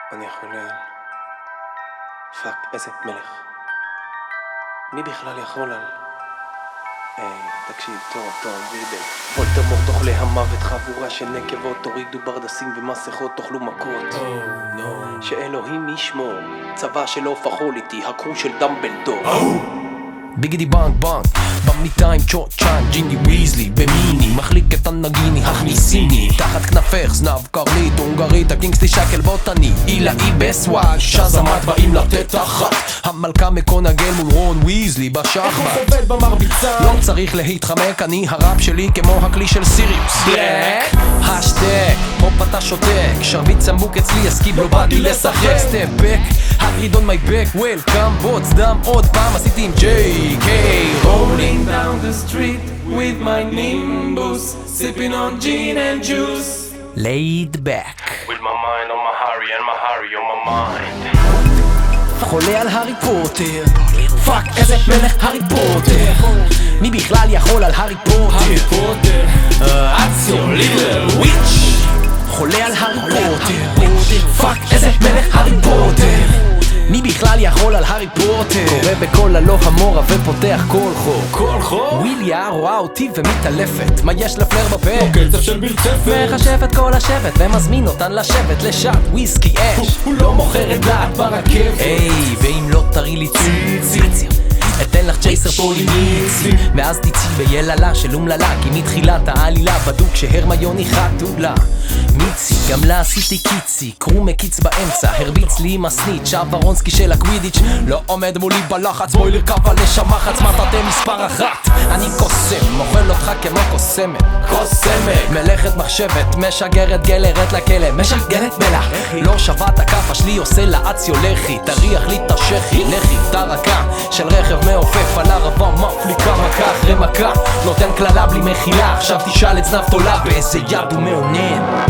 אני חולה. פאק, איזה מלך. מי בכלל יכול על... תקשיב, טוב, ריבל. וולדמורט אוכלי המוות, חבורה של נקבות, תורידו ברדסים ומסכות, תאכלו מכות. שאלוהים ישמור, צבא של עוף החול איתי, הקרו של דמבלדור. ביגידי בנק בנק, במיטה עם צ'ו צ'אן, ג'יני ויזלי, במיני, מחליק את הנגיני, הכניסיני, תחת כנפך, זנב קרנית, הונגרית, הקינגסטי שקל בוטני, אילאי בסוואג, שזמת באים לתת אחת, המלכה מקונגל מול רון ויזלי בשחמט. איך הוא חובל במרביצה? לא צריך להתחמק, אני הראפ שלי כמו הכלי של סיריוס בלק, השטק, הופ אתה שותק, שרביט צמוק אצלי הסקיב לא באתי לשחק, סטפ בק, הגריד on my back, welcome, בוץ דם עוד פעם עשיתי עם JK, rolling down the street with my Nimbus, sipping on gin and juice, laid back, with my mind on my Harry and my Harry on my mind. חולה על הארי פוטר, פאק איזה מלך הארי פוטר, מי בכלל יכול על הארי פוטר? אציו ליטל וויץ'. חולה על הארי פוטר, פאק איזה מלך הארי פוטר, מי בכלל יכול על הארי פוטר? קורא בקול הלא המורה ופותח כל חור, וויליה רואה אותי ומתעלפת, מה יש לפלר בפה? קצב של מרצפת, מחשב את כל השבט ומזמין אותן לשבת לשעת וויסקי אש, הוא לא מוכר את דעת ברכבת. היי, ואם לא תראי לי ציצי אתן לך צ'ייסר פולימיצי, מאז תצאי ביללה של אומללה, כי מתחילת העלילה בדוק שהרמיוני חתולה מיצי, גם לה עשיתי קיצי, קרו מקיץ באמצע, הרביץ לי עם הסניט, שוורונסקי של הקווידיץ' לא עומד מולי בלחץ, בואי לרכב על לשמחץ, מטרתם מספר אחת, אני קוסם, אוכל אותך כמו קוסמת, מלאכת מחשבת, משגרת גלרת לכלא, משגרת מלח, לא שווה את הכפה שלי, עושה לאציו לכי, תריח לי את השכי, לכי, תרקה של רכב מעופף על הרבה, מפליקה מכה אחרי מכה, נותן כללה בלי מחילה, עכשיו תשאל את זנב תולה באיזה יד הוא מעונן.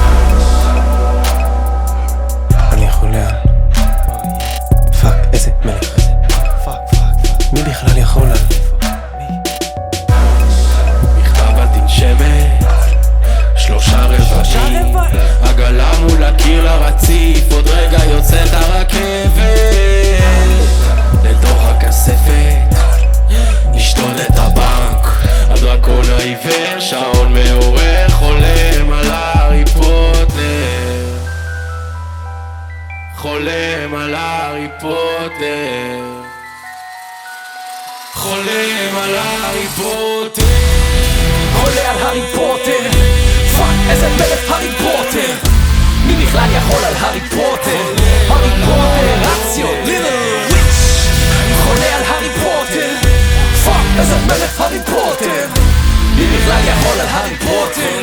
אני חולה. פאק, איזה מלך. מי בכלל יכול על... מכתב על תנשמת, 3 רבעים, עגלה מול הקיר לרציף, עוד רגע יוצאת הרכבת, לתוך הכספת נשתות את הבנק, הדרקון העיוור, שעון מעורר, חולם על הארי פוטר, חולם על הארי פוטר, חולם על הארי פוטר, חולה על הארי פוטר, פאק איזה מלך הארי פוטר, מי בכלל יכול על הארי פוטר? הארי פוטר, אציו ליטל וויץ', חולה על הארי פוטר, פאק איזה מלך הארי פוטר, מי בכלל יכול על הארי פוטר?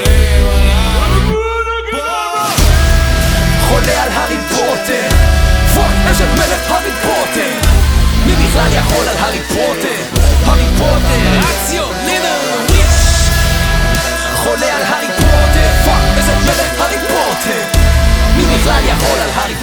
חולה על הארי פוטר, פאק איזה מלך הארי פוטר, מי בכלל יכול על הארי פוטר? הארי פוטר, אציו ליטל וויץ', חולה על הארי פוטר, פאק איזה מלך הארי פוטר, מי בכלל יכול על הארי